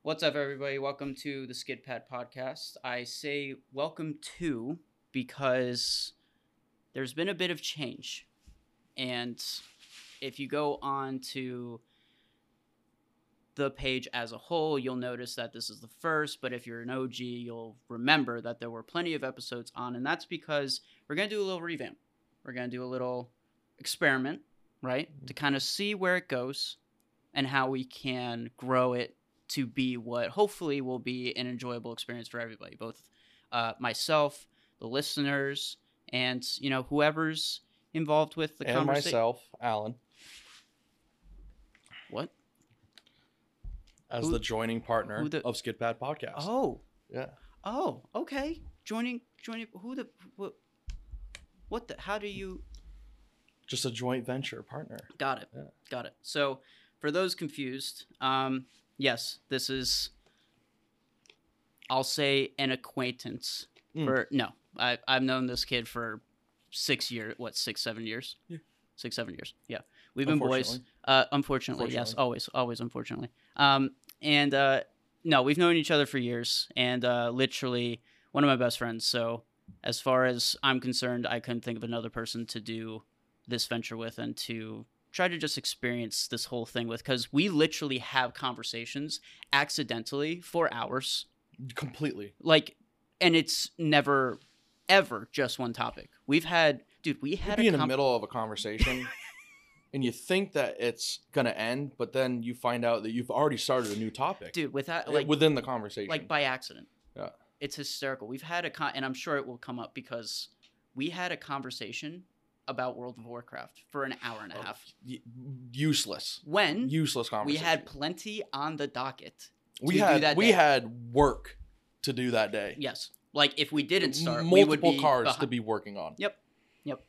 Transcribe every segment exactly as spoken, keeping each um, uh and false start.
What's up, everybody? Welcome to the Skid Pad Podcast. I say welcome to because there's been a bit of change. And if you go on to the page as a whole, you'll notice that this is the first. But if you're an O G, you'll remember that there were plenty of episodes on. And that's because we're going to do a little revamp. We're going to do a little experiment, right? To kind of see where it goes and how we can grow it to be what hopefully will be an enjoyable experience for everybody, both uh, myself, the listeners, and you know whoever's involved with the and conversation. myself, Alan, What? as Who- the joining partner who the- of Skid Pad Podcast. Oh, Yeah. oh, okay. Joining, joining. Who the? What? What the? How do you? Just a joint venture partner. Got it. Yeah. Got it. So, for those confused, um, yes, this is. I'll say an acquaintance. Mm. For no, I I've known this kid for six years. What, six, seven years? Yeah. Six, seven years. Yeah, we've been boys. Unfortunately. Uh, unfortunately, yes, Fortunately. always, always, unfortunately. Um, and uh, no, we've known each other for years, and uh, literally one of my best friends. So, as far as I'm concerned, I couldn't think of another person to do this venture with and to try to just experience this whole thing with, because we literally have conversations accidentally for hours, Completely. like, and it's never, ever just one topic. We've had, dude, we You'd had be a in the com- middle of a conversation, and you think that it's gonna end, but then you find out that you've already started a new topic. dude, with that, uh, like, within the conversation. like by accident. Yeah. It's hysterical. We've had a con, and I'm sure it will come up because we had a conversation about World of Warcraft for an hour and a Oh, half. y- useless. When Useless we conversation. had plenty on the docket. we to do had that we day. had work to do that day. Yes. Like if we didn't start, M- we would multiple be cars behind. to be working on. Yep. Yep.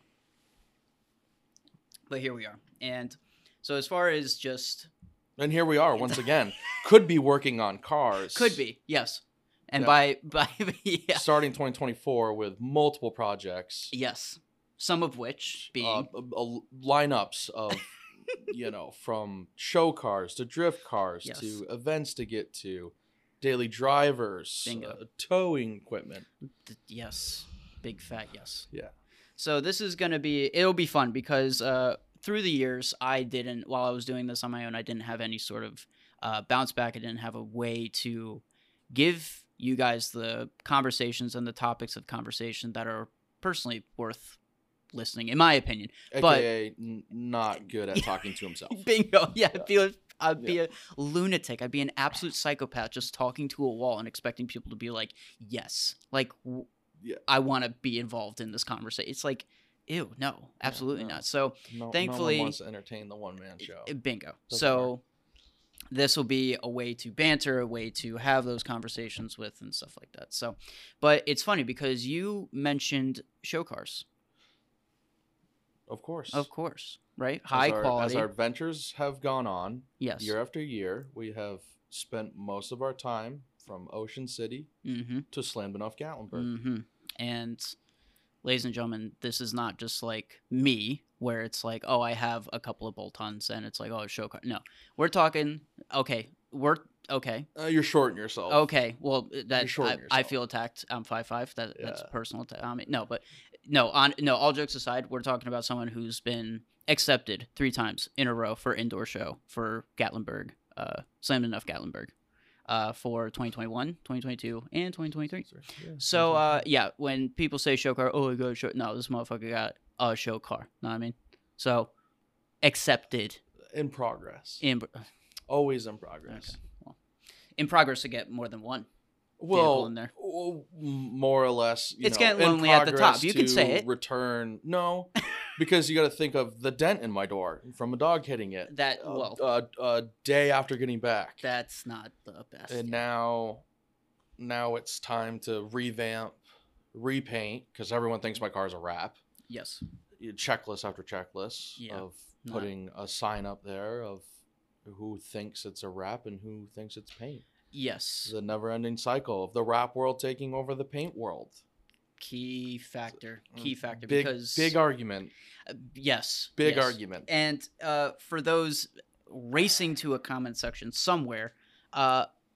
But here we are. And so as far as just And here we are once again. Could be working on cars. could be, yes. And Yeah. by by yeah. Starting twenty twenty-four with multiple projects. Yes. Some of which being uh, a- a lineups of, you know, from show cars to drift cars Yes. to events to get to, daily drivers, Bingo. uh, towing equipment. th- yes. Big fat yes. Yeah. So this is going to be, it'll be fun because uh, through the years, I didn't, while I was doing this on my own, I didn't have any sort of uh, bounce back. I didn't have a way to give you guys the conversations and the topics of conversation that are personally worth listening, in my opinion. But- A K A n- not good at talking to himself. Bingo. Yeah, Yeah. I'd be, a, I'd be a lunatic. I'd be an absolute psychopath just talking to a wall and expecting people to be like, yes. Like, w- Yeah. I want to be involved in this conversation. It's like, ew, no, absolutely no. not. So, No, Thankfully- no one wants to entertain the one man show. Uh, bingo. Doesn't So this will be a way to banter, a way to have those conversations with and stuff like that. So, but it's funny because you mentioned show cars, Of course. of course, right? As High our- quality. As our adventures have gone on, yes. year after year, we have spent most of our time from Ocean City Mm-hmm. to Slambenuff Gatlinburg. Mm-hmm. And ladies and gentlemen, this is not just like me, where it's like, oh, I have a couple of bolt-ons, and it's like, oh, show car. No, we're talking. Okay, we're okay. Uh, you're shorting yourself. Okay, well, that shorting I, I yourself. feel attacked. I'm five five. That that's Yeah. personal. atta- I mean, no, but no. On no. All jokes aside, we're talking about someone who's been accepted three times in a row for indoor show for Gatlinburg, uh, Slam Enough Gatlinburg, uh, for twenty twenty-one, twenty twenty-two, and twenty twenty-three. Yeah, So, uh, exactly. yeah, when people say show car, oh, I got a show. No, this motherfucker got a show car. Know what I mean? So, accepted in progress. in Always in progress. okay, well, in progress to get more than one. Well, in there. w- more or less. You It's know, getting in lonely at the top. progress You can say to it. Return. No, because you got to think of the dent in my door from a dog hitting it. That uh, well, uh, a day after getting back. that's not the best. and now, now it's time to revamp, repaint, because everyone thinks my car's a wrap. Yes. Checklist after checklist Yeah, of not- putting a sign up there of who thinks it's a wrap and who thinks it's paint. Yes. The never-ending cycle of the wrap world taking over the paint world. Key factor. Key factor. Mm, Big, because big argument. uh, yes. Big yes. argument. And uh, for those racing to a comment section somewhere, uh,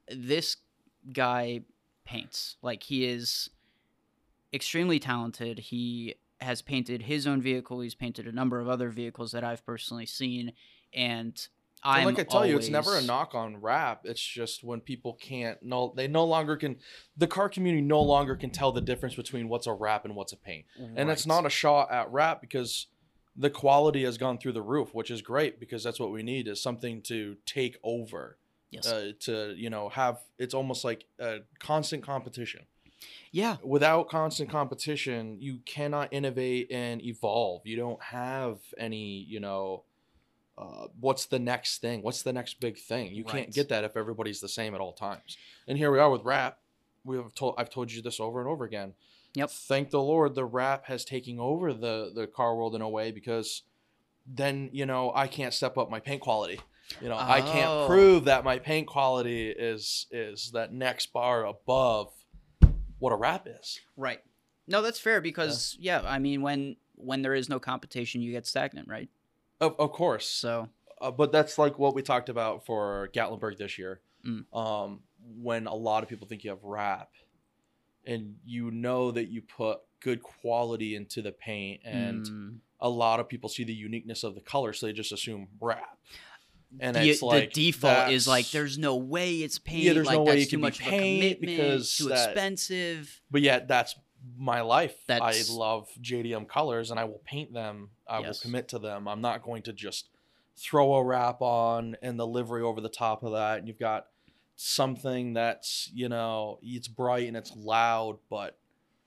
this guy paints. Like, he is extremely talented. He has painted his own vehicle. He's painted a number of other vehicles that I've personally seen. And I'm And like I tell always... you, it's never a knock on rap. It's just when people can't, no, they no longer can, the car community no longer can tell the difference between what's a wrap and what's a paint. Right. And it's not a shot at rap because the quality has gone through the roof, which is great because that's what we need, is something to take over. Yes. Uh, to, you know, have, it's almost like a constant competition. Yeah. Without constant competition, you cannot innovate and evolve. You don't have any, you know, uh, what's the next thing? What's the next big thing? You Right. can't get that if everybody's the same at all times. And here we are with rap. We have told, I've told you this over and over again. Yep. Thank the Lord, the rap has taken over the, the car world in a way, because then, you know, I can't step up my paint quality. You know, Oh. I can't prove that my paint quality is is that next bar above what a rap is. Right. No, that's fair because, yeah, yeah I mean, when when there is no competition, you get stagnant, right? Of, of course. So, uh, but that's like what we talked about for Gatlinburg this year. Mm. Um, when a lot of people think you have rap, and you know that you put good quality into the paint, and mm. a lot of people see the uniqueness of the color, so they just assume rap. And the, it's like the default is like, that's- there's no way it's paint. Yeah, there's like, no way that's it too can be much of a paint commitment, because too that- expensive. But yet, that's my life. That's- I love J D M colors, and I will paint them. I Yes. will commit to them. I'm not going to just throw a wrap on and the livery over the top of that. And you've got something that's, you know, it's bright and it's loud, but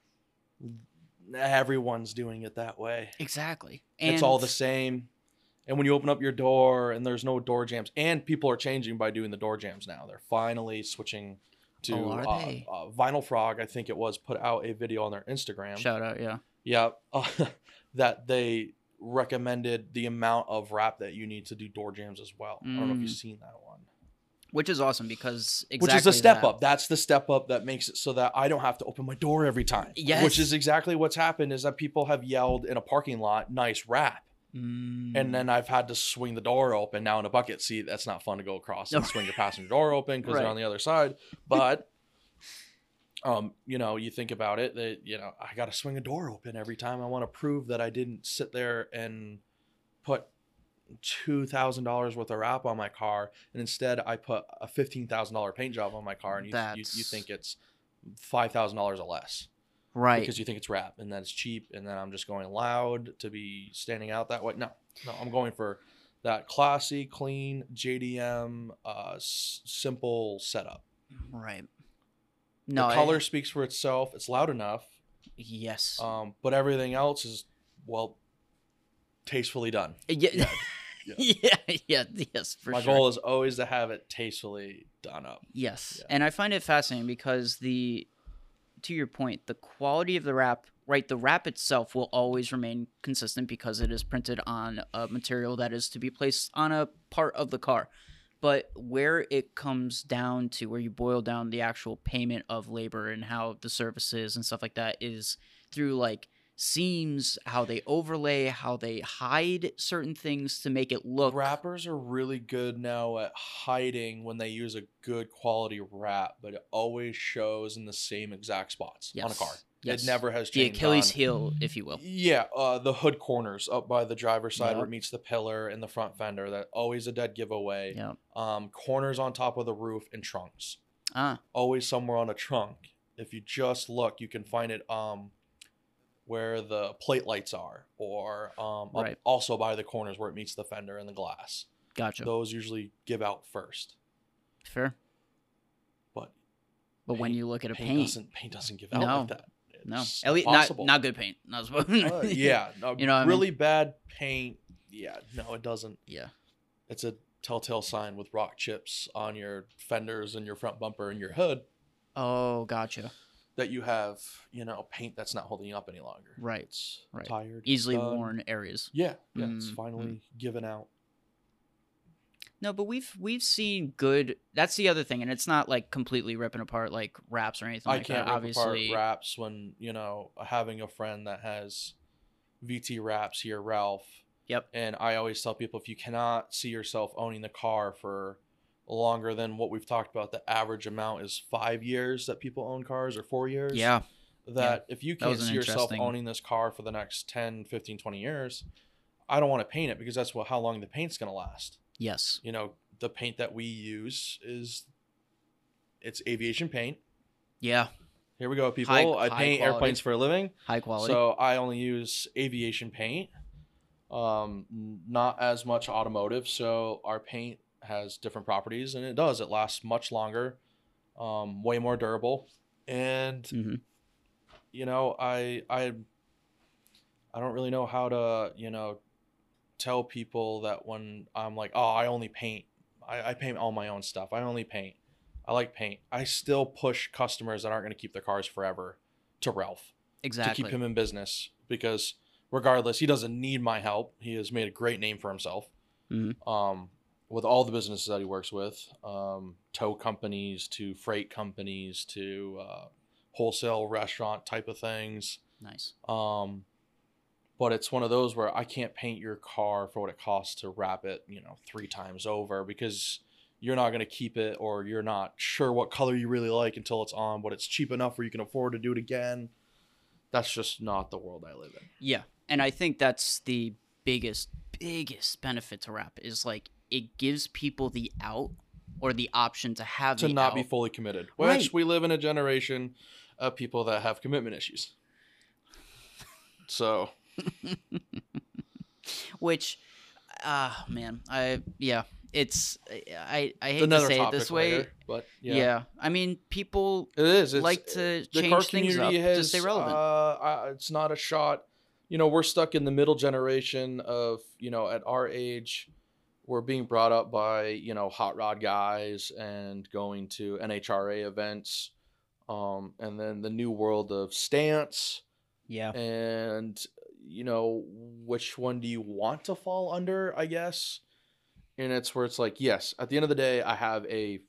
everyone's doing it that way. Exactly. And It's all the same. And when you open up your door and there's no door jams, and people are changing by doing the door jams now. They're finally switching to Oh, are uh, they? uh, Vinyl Frog, I think it was, put out a video on their Instagram. Shout out, yeah. Yeah, uh, that they recommended the amount of wrap that you need to do door jams as well. I don't know if Mm. you've seen that one. Which is awesome because exactly Which is a step that. up. That's the step up that makes it so that I don't have to open my door every time. Yes. Which is exactly what's happened, is that people have yelled in a parking lot, nice wrap. Mm. And then I've had to swing the door open now in a bucket seat. That's not fun to go across and swing your passenger door open because Right. they're on the other side. But, um, you know, you think about it, that, you know, I got to swing a door open every time I want to prove that I didn't sit there and put two thousand dollars worth of wrap on my car. And instead I put a fifteen thousand dollars paint job on my car. And you, you, That's- you think it's five thousand dollars or less. right. Because you think it's wrap, and then it's cheap, and then I'm just going loud to be standing out that way. No, no, I'm going for that classy, clean J D M, uh, s- simple setup. Right. No, the I- color speaks for itself. It's loud enough, yes. um, but everything else is, well, tastefully done. yeah. yeah. Yeah. yeah. Yes, for My sure. goal is always to have it tastefully done up. Yes. Yeah. And I find it fascinating because the, to your point, the quality of the wrap, right? The wrap itself will always remain consistent because it is printed on a material that is to be placed on a part of the car. But where it comes down to, where you boil down the actual payment of labor and how the services and stuff like that, is through like seams, how they overlay, how they hide certain things to make it look. Wrappers are really good now at hiding when they use a good quality wrap, but it always shows in the same exact spots on a Yes. car. Yes. It never has The changed. Achilles on- heel, if you will. Yeah, uh, the hood corners up by the driver's side where Yep. it meets the pillar and the front fender. That always a dead giveaway. Yeah. Um, corners on top of the roof and trunks. Ah. Always somewhere on a trunk. If you just look, you can find it um, where the plate lights are, or um, up Right. also by the corners where it meets the fender and the glass. Gotcha. Those usually give out first. Fair. But But when paint- you look at a paint, paint, doesn't paint doesn't give out No. like that. no, It's at least not impossible. not good paint. Not supposed. Uh, yeah, no, You know what I mean? really bad paint. Yeah, no, it doesn't. Yeah. It's a telltale sign with rock chips on your fenders and your front bumper and your hood Oh, gotcha. that you have, you know, paint that's not holding up any longer. Right. It's Right. tired. Easily done. worn areas. Yeah, yeah, it's Mm, finally given out. No, but we've we've seen good. That's the other thing, and it's not like completely ripping apart like wraps or anything I like can't that. rip Obviously, apart wraps when, you know, having a friend that has V T wraps here, Ralph. Yep. And I always tell people, if you cannot see yourself owning the car for longer than what we've talked about. The average amount is five years that people own cars, or four years. Yeah. That yeah. if you can't see yourself owning this car for the next ten, fifteen, twenty years, I don't want to paint it, because that's what how long the paint's going to last. Yes. You know, the paint that we use is it's aviation paint. Yeah. Here we go, people. High, I high paint quality. airplanes for a living. High quality. So I only use aviation paint. Um, not as much automotive. So our paint has different properties, and it does. It lasts much longer, um, way more durable. And mm-hmm. you know, I I I don't really know how to, you know, tell people that when I'm like, oh, I only paint. I, I paint all my own stuff. I only paint. I like paint. I still push customers that aren't going to keep their cars forever to Ralph. Exactly. To keep him in business, because regardless, he doesn't need my help. He has made a great name for himself. Mm-hmm. Um, with all the businesses that he works with, um, tow companies to freight companies to uh, wholesale restaurant type of things. Nice. Um, but it's one of those where I can't paint your car for what it costs to wrap it, you know, three times over, because you're not going to keep it, or you're not sure what color you really like until it's on, but it's cheap enough where you can afford to do it again. That's just not the world I live in. Yeah. And I think that's the biggest, biggest benefit to rap, is like it gives people the out, or the option to have to the not out. be fully committed. Which Right. we live in a generation of people that have commitment issues. So, which, ah, uh, man, I yeah, it's I I hate another to say it topic this way, later, but yeah. yeah. I mean, people it is it's, like to the change car things up community has, to stay relevant. Uh, I, it's not a shot. You know, we're stuck in the middle generation of, you know, at our age, we're being brought up by, you know, hot rod guys and going to N H R A events, um, and then the new world of stance. Yeah. And, you know, which one do you want to fall under, I guess? And it's where it's like, yes, at the end of the day, I have a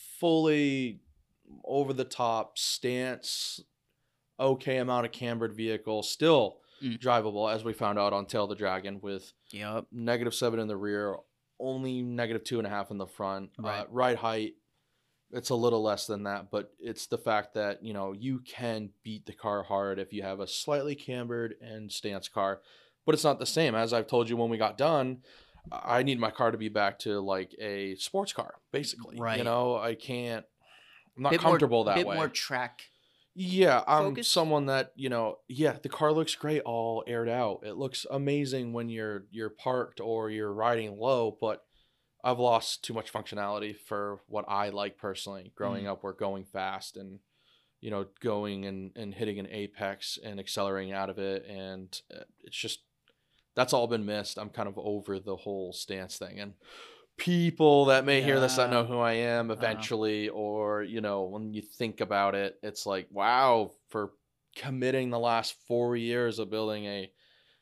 fully over-the-top stance, okay amount of cambered vehicle, still mm. drivable, as we found out on Tail the Dragon, with yep. negative seven in the rear, only negative two and a half in the front. Right. Uh, ride height, it's a little less than that, but it's the fact that, you know, you can beat the car hard if you have a slightly cambered and stance car, but it's not the same. As I've told you when we got done, I need my car to be back to like a sports car, basically. Right. You know, I can't, I'm not bit comfortable more, that bit way. Bit more track. Yeah, I'm focused? someone that, you know, yeah, the car looks great all aired out. It looks amazing when you're you're parked or you're riding low, but I've lost too much functionality for what I like personally. Growing Mm. up, we're going fast and, you know, going and, and hitting an apex and accelerating out of it. And it's just, that's all been missed. I'm kind of over the whole stance thing. And people that may hear this that know who I am eventually, uh, or, you know, when you think about it, it's like, wow, for committing the last four years of building a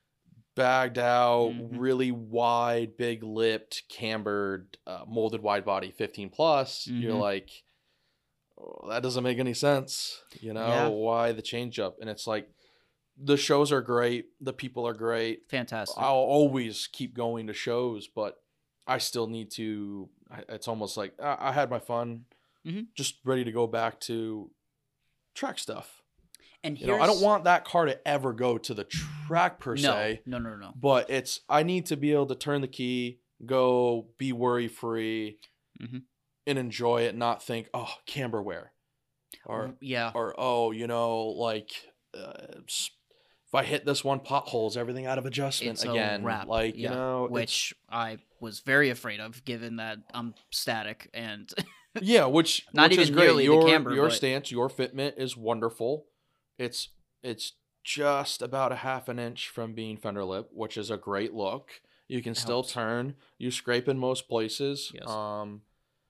bagged out, mm-hmm. really wide, big lipped, cambered, uh, molded wide body fifteen plus, mm-hmm. you're like, oh, that doesn't make any sense. You know, yeah. Why the change up? And it's like, the shows are great. The people are great. Fantastic. I'll always keep going to shows, but I still need to, it's almost like I, I had my fun, mm-hmm. just ready to go back to track stuff. And you know, I don't want that car to ever go to the track per no, se. No, no, no. But it's, I need to be able to turn the key, go, be worry free, mm-hmm. and enjoy it. Not think, oh, camber wear, or yeah, or oh, you know, like uh, if I hit this one, potholes everything out of adjustment it's again. A wrap. Like yeah. you know, which I was very afraid of, given that I'm static and yeah, which not which even is great. nearly Your the camber, your but... stance, your fitment is wonderful. It's it's just about a half an inch from being fender lip, which is a great look. You can still Helps. turn. You scrape in most places. Yes. Um,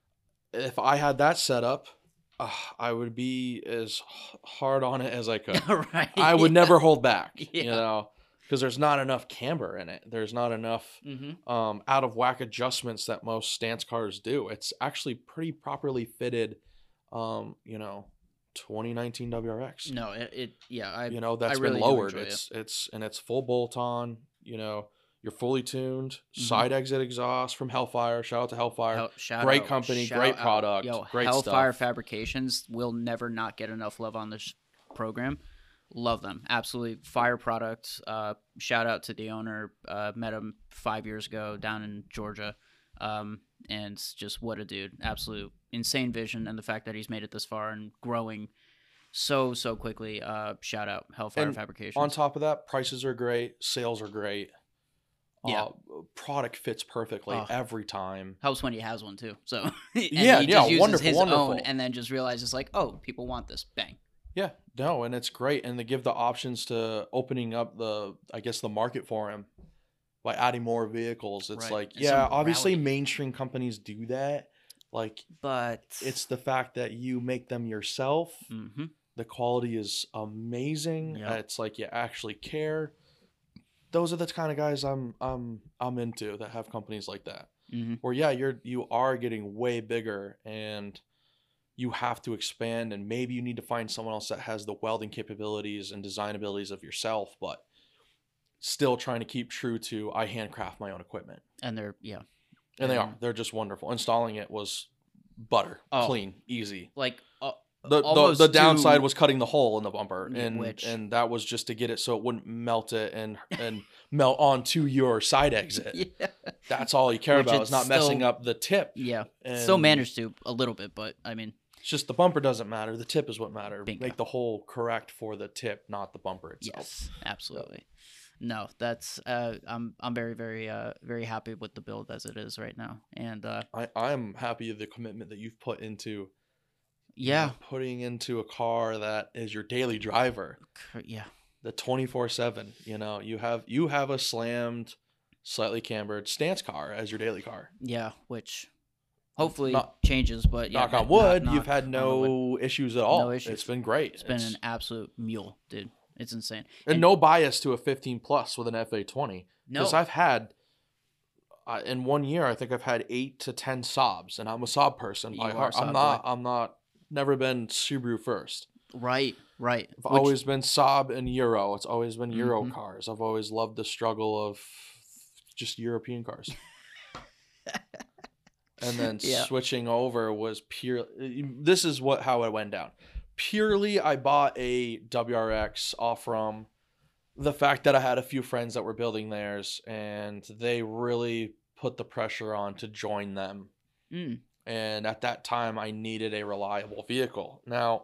if I had that set up, uh, I would be as hard on it as I could. Right. I would yeah. never hold back. Yeah. You know, because there's not enough camber in it. There's not enough mm-hmm. um, out of whack adjustments that most stance cars do. It's actually pretty properly fitted. Um, you know. twenty nineteen W R X. No, it, it yeah, I you know that's I really been lowered. It's it. it's and it's full bolt on. You know, You're fully tuned. Mhm. Side exit exhaust from Hellfire. Shout out to Hellfire. Hell, shout Great out, company, shout great out. product, Yo, great Hellfire stuff. Fabrications will never not get enough love on this program. Love them. Absolutely fire products. Uh, shout out to the owner. Uh, met him five years ago down in Georgia. Um, and just what a dude. Absolute insane vision. And the fact that he's made it this far and growing so, so quickly. Uh, shout out Hellfire And Fabrications. On top of that, prices are great. Sales are great. Yeah. Uh, product fits perfectly Oh. every time. Helps when he has one too. So and Yeah, he yeah, just uses wonderful, his wonderful. own and then just realizes like, oh, people want this. Bang. Yeah, no, and it's great. And they give the options to opening up the, I guess, the market for him by adding more vehicles. It's Right. like, And yeah, some obviously rally. mainstream companies do that. Like, But it's the fact that you make them yourself. hmm The quality is amazing. Yep. It's like you actually care. Those are the kind of guys I'm I'm I'm into that have companies like that. hmm Where yeah, you're you are getting way bigger and you have to expand, and maybe you need to find someone else that has the welding capabilities and design abilities of yourself, but still trying to keep true to I handcraft my own equipment. and they're yeah. And they And- are. They're just wonderful. Installing it was butter, Oh. clean, easy. Like uh, The, the almost the downside to- was cutting the hole in the bumper, Yeah, and which- and that was just to get it so it wouldn't melt it and and melt onto your side exit. yeah. That's all you care Which about. it's It's not messing still- up the tip. Yeah. And Still managed to a little bit, but I mean, It's just the bumper doesn't matter. The tip is what matters. Bingo. Make the hole correct for the tip, not the bumper itself. yes, absolutely. No, that's uh, I'm I'm very very uh very happy with the build as it is right now, and uh, I I'm happy with the commitment that you've put into you yeah, know, putting into a car that is your daily driver. cr- yeah, The twenty-four seven, you know, you have you have a slammed, slightly cambered stance car as your daily car. yeah, which hopefully Knock- changes, but yeah, Knock on not- wood, knock you've had on the no wood. issues at all. No issues. It's been great. It's been an absolute mule, dude. It's insane. and, and- no bias to a fifteen plus with an F A twenty. No, Because I've had, uh, in one year, I think I've had eight to ten Saabs, and I'm a Saab person by You are a heart. I'm Saab not. boy. I'm not. Never been Subaru first. right, right. I've Which- always been Saab and Euro. It's always been Euro Mhm. cars. I've always loved the struggle of just European cars. And then Yeah. switching over was pure. This is what how it went down. Purely, I bought a W R X off from the fact that I had a few friends that were building theirs, and they really put the pressure on to join them. Mm, And at that time, I needed a reliable vehicle. Now,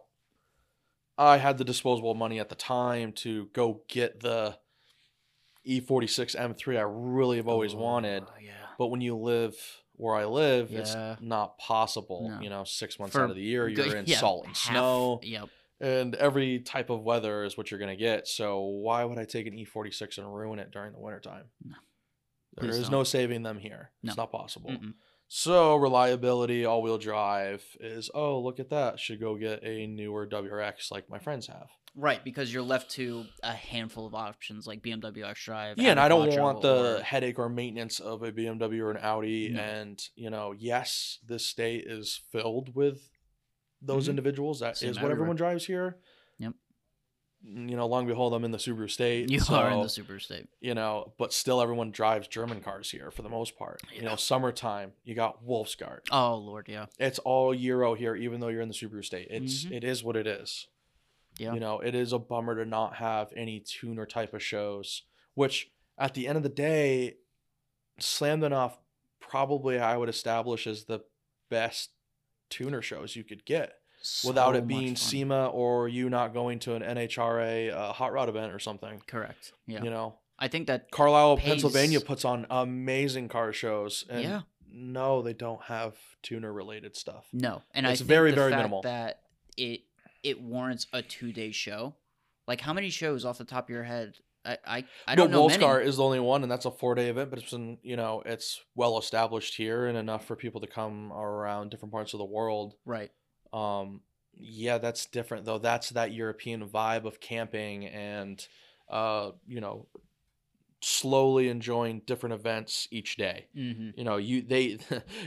I had the disposable money at the time to go get the E forty-six M three I really have always oh, wanted. Yeah. But when you live where I live, Yeah. it's not possible. No. You know, six months For out of the year, you're good- in yeah, salt and half- snow, Yep. and every type of weather is what you're going to get. So why would I take an E forty-six and ruin it during the wintertime? No. There Please is don't. no saving them here. It's No. not possible. Mm-mm. So reliability, all-wheel drive is, oh, look at that. Should go get a newer W R X like my friends have. Right, because you're left to a handful of options like B M W X Drive. Yeah, and I don't Quattro, want the or- headache or maintenance of a B M W or an Audi. No. And, you know, yes, this state is filled with those Mhm. individuals. That Same is what everywhere. everyone drives here. Yep. You know, long behold, I'm in the Subaru state. You so, are in the super state. you know, but still everyone drives German cars here for the most part. You Yeah. know, summertime, you got Wolfsgard. Oh Lord, yeah, It's all Euro here, even though you're in the Subaru state. It's Mhm. it is what it is. yeah. You know, it is a bummer to not have any tuner type of shows, which at the end of the day, Slammed Enough probably I would establish as the best tuner shows you could get without So it being much fun. SEMA or you not going to an N H R A uh, hot rod event or something. Correct. Yeah, You know, I think that. Carlisle, pays- Pennsylvania puts on amazing car shows. And Yeah. no, they don't have tuner related stuff. No, and It's I think very, the very fact minimal. that it it warrants a two day show. Like how many shows off the top of your head? I I, I don't But know many. Wolfscar is the only one, and that's a four day event. But it's been, you know, it's well established here and enough for people to come around different parts of the world. Right. Um, yeah, that's different though. That's that European vibe of camping and, uh, you know, slowly enjoying different events each day. Mm-hmm. You know, you they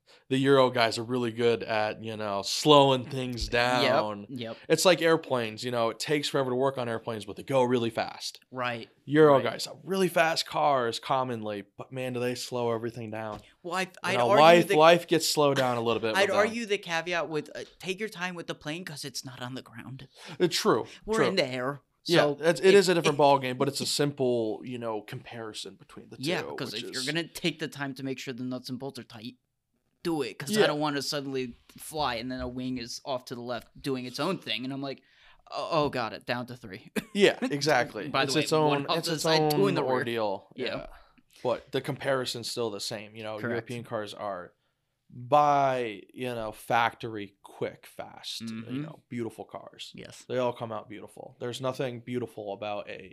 the Euro guys are really good at, you know, slowing things down. Yep. Yep. It's like airplanes, you know, it takes forever to work on airplanes, but they go really fast. Right. Euro right. guys have really fast cars commonly, but man, do they slow everything down. Well, I, You I'd know, argue life, the, life gets slowed down a little bit. I'd with argue the caveat with uh, take your time with the plane because it's not on the ground. them. It's true. We're true. in the air. Yeah, So it's, it if- is a different if- ball game, but it's a simple, you know, comparison between the two. Yeah, because if which you're is- gonna take the time to make sure the nuts and bolts are tight, do it. Because Yeah. I don't want to suddenly fly and then a wing is off to the left doing its own thing, and I'm like, oh, oh got it, down to three. Yeah, exactly. By the it's way, its one own, off it's to the its side, two own in the rear. ordeal. Yeah. Yeah. But the comparison's still the same. You know, Correct. European cars are by, you know, factory quick, fast, Mhm. you know, beautiful cars. Yes. They all come out beautiful. There's nothing beautiful about a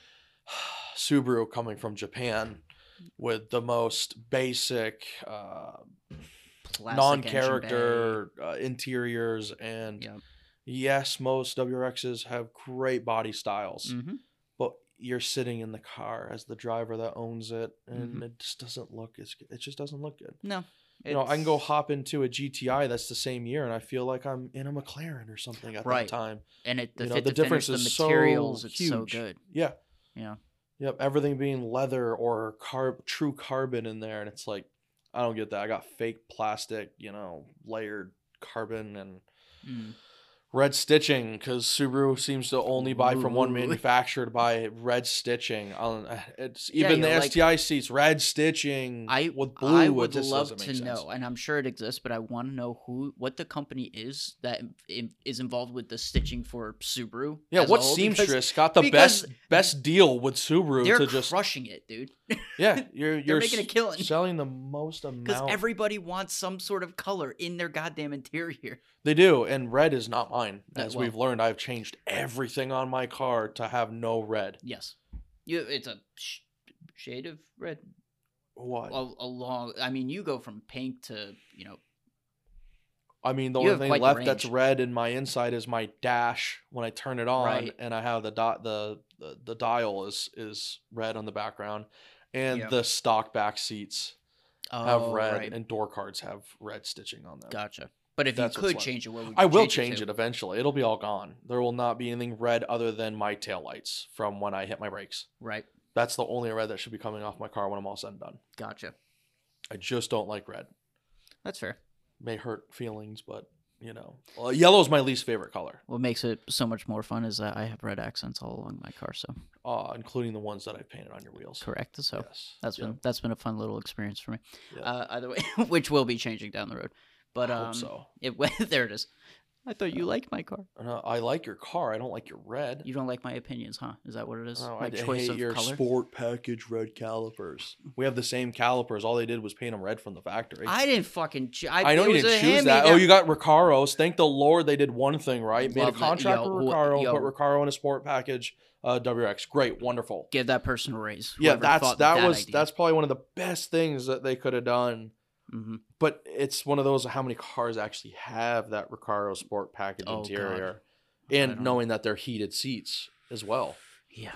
Subaru coming from Japan with the most basic uh, Plastic non-character uh, interiors, and Yep. yes, most W R Xs have great body styles, Mm-hmm. but you're sitting in the car as the driver that owns it, and Mhm. it just doesn't look as good. It just doesn't look good. No. You know, I can go it's- hop into a G T I that's the same year, and I feel like I'm in a McLaren or something at Right. that time. and it the you know, fit the to finish, difference the is so materials, it's so huge. good. Yeah. Yeah. Yep, everything being leather or carb, true carbon in there, and it's like, I don't get that. I got fake plastic, you know, layered carbon and Mm. red stitching, because Subaru seems to only buy from one Ooh. manufacturer to buy red stitching. On it's Yeah, even the yeah, like- S T I seats, red stitching I with blue. I it would just love doesn't to make sense. know, and I'm sure it exists, but I want to know who, what the company is that in- is involved with the stitching for Subaru. Yeah, as a what whole, because seamstress got the because best best deal with Subaru They're to just crushing it, dude. yeah, you're They're you're making a s- killing selling the most because amount. everybody wants some sort of color in their goddamn interior. They do, and red is not mine. Uh, As well- we've learned, I've changed everything on my car to have no red. Yes, you. It's a sh- shade of red. What? A, along, I mean, you go from pink to you know. I mean, the you only have thing quite the left that's range. red in my inside is my dash when I turn it on, Right. and I have the dot the, the the dial is is red on the background, and Yep. the stock back seats have Oh, red, right. and door cards have red stitching on them. Gotcha. But if That's you what's could left. change it, what would you I will change, change to? it eventually. It'll be all gone. There will not be anything red other than my taillights from when I hit my brakes. Right. That's the only red that should be coming off my car when I'm all said and done. Gotcha. I just don't like red. That's fair. May hurt feelings, but you know, well, yellow is my least favorite color, What makes it so much more fun is that I have red accents all along my car. So uh, including the ones that I painted on your wheels. correct. So Yes. that's Yep. been that's been a fun little experience for me. Yeah. Uh, either way, which will be changing down the road. But I um, hope so. it there it is. I thought you liked my car. And, uh, I like your car. I don't like your red. You don't like my opinions, huh? Is that what it is? No, my I choice hate of your color. sport package red calipers. We have the same calipers. All they did was paint them red from the factory. I didn't fucking. Ch- I, I know it you was didn't a choose that. hand-me-down. Oh, you got Recaros. Thank the Lord they did one thing right. Made Love a that. contract Yo, with wh- Recaro, yo. put Recaro in a sport package. Uh, W R X, great, wonderful. Give that person a raise. Yeah, whoever that's thought that, was idea. that's probably one of the best things that they could have done. Mhm. But it's one of those how many cars actually have that Recaro sport package Oh, God. interior, I and don't- knowing that they're heated seats as well. Yeah,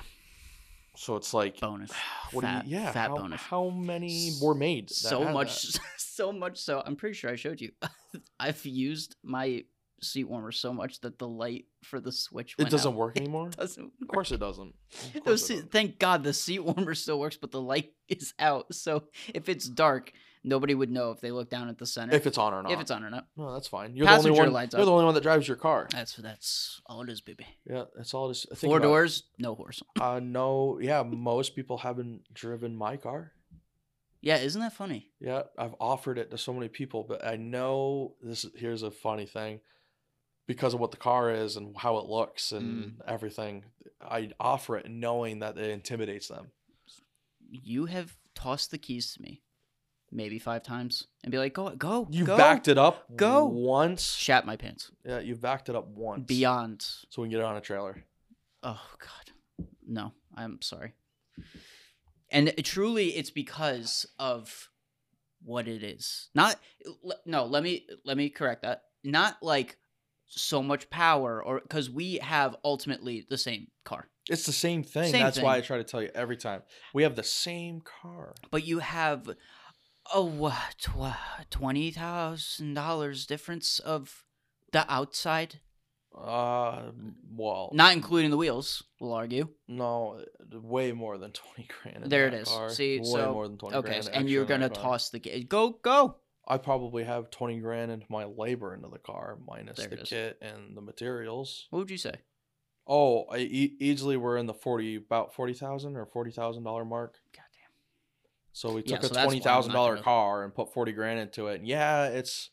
So it's like, bonus. what fat, do you? Yeah, fat how, bonus. how many were made? that So had much, that? so much. So I'm pretty sure I showed you. I've used my seat warmer so much that the light for the switch It went doesn't out. work anymore. It doesn't. Of course it doesn't. Of Those course it se- doesn't. thank God the seat warmer still works, but the light is out. So if it's dark, nobody would know if they look down at the center If it's on or not. if it's on or not. No, that's fine. You're the only Passenger one. lights You're up. the only one that drives your car. That's that's all it is, baby. Yeah, that's all it is. Think Four about it. doors, no horse. Uh, no, yeah, most people haven't driven my car. Yeah, isn't that funny? Yeah, I've offered it to so many people, but I know this. is- Here's a funny thing, because of what the car is and how it looks and Mm. everything. I offer it knowing that it intimidates them. You have tossed the keys to me, maybe five times, and be like, "Go, go, You go." backed it up Go. once. Shat my pants. Yeah, you backed it up once. Beyond. So we can get it on a trailer. Oh God, no. I'm sorry. And it, truly, it's because of what it is. Not l- no. Let me let me correct that. Not like so much power, or because we have ultimately the same car, It's the same thing. Same That's why I thing. try to tell you every time. We have the same car. but you have Oh, what? Twenty thousand dollars difference of the outside, Uh, well, not including the wheels. We'll argue. no, way more than twenty grand in There it that is. car. See, way so more than twenty okay, grand. and extra you're in that gonna car. toss the ga- go go. I probably have twenty grand into my labor into the car, minus There the it is. kit and the materials. What would you say? Oh, I e- easily we're in the forty, about forty thousand or forty thousand dollar mark. Goddamn. So we Yeah, took so a that's why I'm twenty thousand not dollar gonna- car and put forty grand into it. And yeah, it's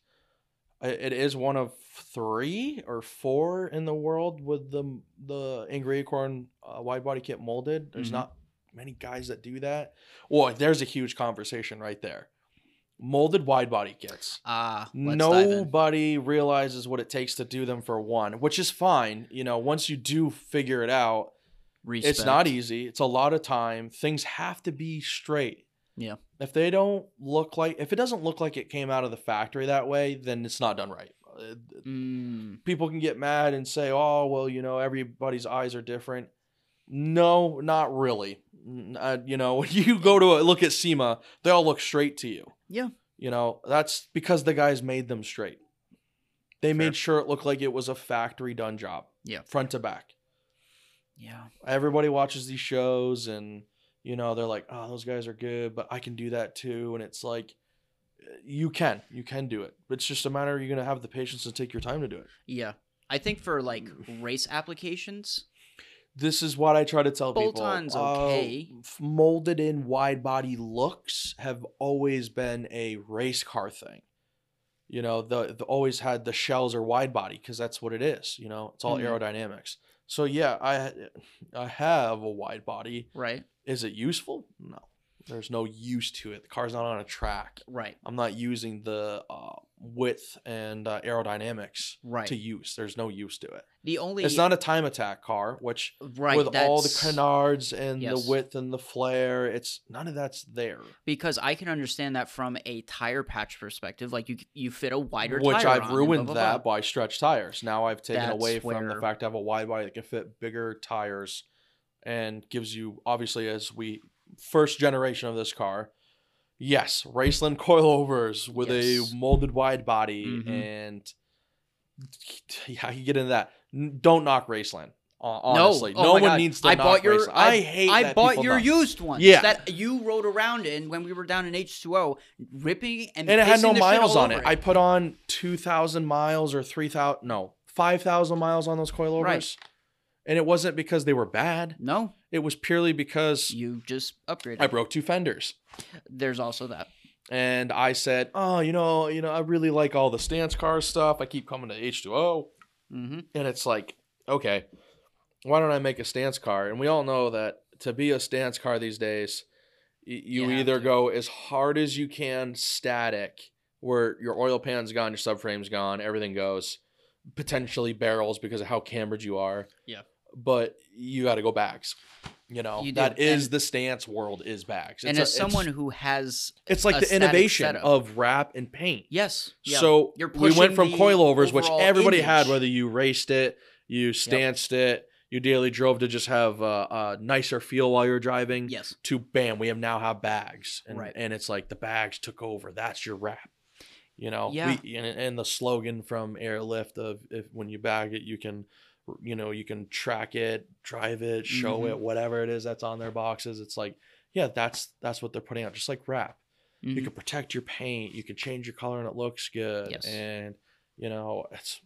it is one of three or four in the world with the the Angry Acorn uh, wide body kit molded. There's Mhm. not many guys that do that. Well, there's a huge conversation right there. Molded wide body kits. Ah, let's dive in. Nobody realizes what it takes to do them for one, which is fine. You know, once you do figure it out, it's not Respect. easy. It's a lot of time. Things have to be straight. Yeah. If they don't look like, if it doesn't look like it came out of the factory that way, then it's not done right. Uh, Mm, People can get mad and say, oh, well, you know, everybody's eyes are different. No, not really. N- Uh, you know, when you go to a, look at SEMA, they all look straight to you. yeah. You know, that's because the guys made them straight. They Fair. made sure it looked like it was a factory done job. Yeah. Front to back. Yeah. Everybody watches these shows and, you know, they're like, oh, those guys are good, but I can do that too. And it's like, you can. You can do it. It's just a matter of you're going to have the patience to take your time to do it. Yeah. I think for like race applications, This is what I try to tell people. Bolt-on's Uh, okay. f- molded in wide body looks have always been a race car thing. You know, the, the always had the shells are wide body because that's what it is. You know, it's all Mhm. aerodynamics. So yeah, I I have a wide body. right? Is it useful? No, there's no use to it. The car's not on a track. Right. I'm not using the uh, width and uh, aerodynamics Right. to use. There's no use to it. The only It's not a time attack car, which right with all the that's- canards and Yes. the width and the flare, it's none of that's there. because I can understand that from a tire patch perspective. Like you, you fit a wider Which tire I've on and ruined blah, blah, that blah. by stretch tires. Now I've taken That's away from where- the fact I have a wide body that can fit bigger tires and gives you, obviously, as we first generation of this car, yes, Raceland coilovers with Yes. a molded wide body, Mhm. and yeah, you get into that. N- Don't knock Raceland. hon- No. Honestly, Oh no my one God. needs to I knock bought your. Raceland. I, hate. I that bought people your knock. used ones. Yeah. That you rode around in when we were down in H two O, ripping and and it had pissing no the shit miles all on over it. I put on two thousand miles or three thousand, no, five thousand miles on those coilovers. Right. And it wasn't because they were bad. No, It was purely because you just upgraded. I broke two fenders. There's also that. And I said, oh, you know, you know, I really like all the stance car stuff. I keep coming to H two O. Mm-hmm. And it's like, okay, why don't I make a stance car? And we all know that to be a stance car these days, y- you, You have either to. go as hard as you can static, where your oil pan's gone, your subframe's gone, everything goes, potentially barrels because of how cambered you are. Yeah. But you got to go bags. You know, You do. that is And- the stance world is bags. And It's as a- it's- someone who has it's like a the static innovation setup. of wrap and paint. yes, yeah. So You're we went pushing from the coilovers, which overall everybody had, image. whether you raced it, you stanced it, you daily drove to just have a, a nicer feel while you're driving, yes, to bam, we have now have bags. And, Right. and it's like the bags took over. That's your wrap. You know, Yeah. we, and, and the slogan from Airlift of if when you bag it, you can, you know, you can track it, drive it, show Mhm. it, whatever it is that's on their boxes. It's like, yeah, that's that's what they're putting out, just like wrap. You Mhm. can protect your paint, you can change your color and it looks good. Yes. And you know, it's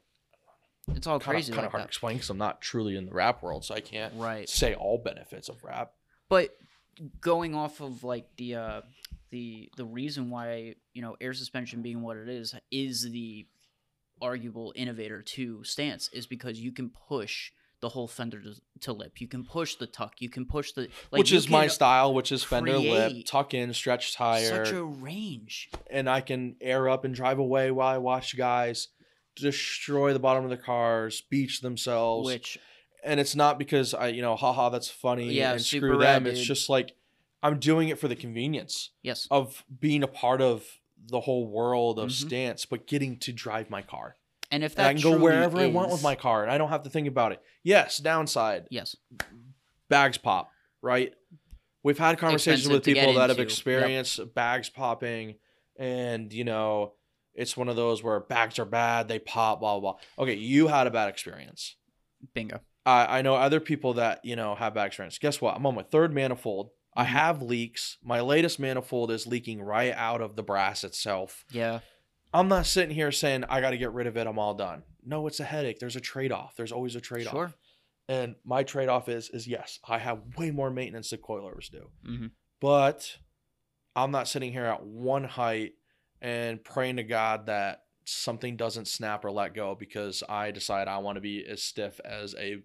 it's all kind crazy of kind of like hard to that. explain because I'm not truly in the wrap world, so I can't Right. say all benefits of wrap. But going off of like the uh the the reason why, you know, air suspension being what it is is the arguable innovator to stance is because you can push the whole fender to, to lip. You can push the tuck. You can push the like which you is my can style, which is fender lip, create tuck in, stretch tire, such a range. and I can air up and drive away while I watch guys destroy the bottom of the cars, beach themselves. Which And it's not because I, you know, haha, that's funny Yeah, and super screw rad, them. It's dude. just like I'm doing it for the convenience yes, of being a part of the whole world of Mhm. stance, but getting to drive my car. and if And that I can go truly wherever I want with is- my car, and I don't have to think about it. Yes, downside, yes, bags pop, right? we've had conversations expensive with to get people that have into. Yep. experienced bags popping, and you know, it's one of those where bags are bad, they pop, blah blah blah. Okay, you had a bad experience. Bingo. I I know other people that you know have bad experience. Guess what? I'm on my third manifold. I Mhm. have leaks. My latest manifold is leaking right out of the brass itself. Yeah. I'm not sitting here saying I got to get rid of it. I'm all done. No, it's a headache. There's a trade-off. There's always a trade-off. Sure. And my trade-off is is yes, I have way more maintenance than coilovers do. Mm-hmm. But I'm not sitting here at one height and praying to God that something doesn't snap or let go because I decide I want to be as stiff as a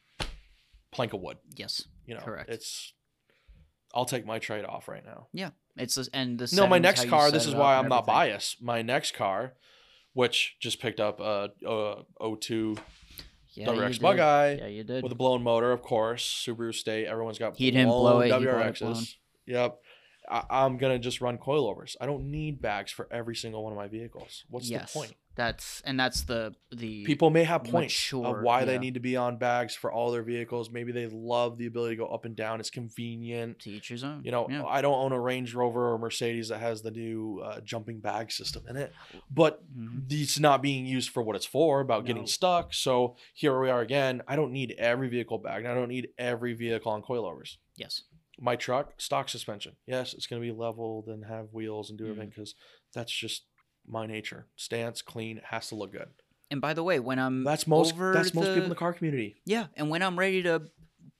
plank of wood. Yes. You know, Correct. it's I'll take my trade-off right now. Yeah. It's this, and the No, my settings, next how you car, set this it is up why and I'm not everything. biased. My next car, which just picked up a, a oh two Yeah, W R you X Bug did. Eye Yeah, you did. with a blown motor, of course. Subaru State. Everyone's got He didn't blow it, he bought it W R Xs. blown. Yep. I, I'm going to just run coilovers. I don't need bags for every single one of my vehicles. What's yes. the point? That's and that's the the People may have points mature, of why yeah. they need to be on bags for all their vehicles. Maybe they love the ability to go up and down. It's convenient. to each his own. You know, yeah. I don't own a Range Rover or Mercedes that has the new uh, jumping bag system in it, but Mhm. it's not being used for what it's for, about getting No. stuck. So here we are again. I don't need every vehicle bag. And I don't need every vehicle on coilovers. Yes. My truck, stock suspension. Yes, it's going to be leveled and have wheels and do everything because that's just my nature. Stance, clean, it has to look good. And by the way, when I'm That's most. over That's most the, people in the car community. Yeah, and when I'm ready to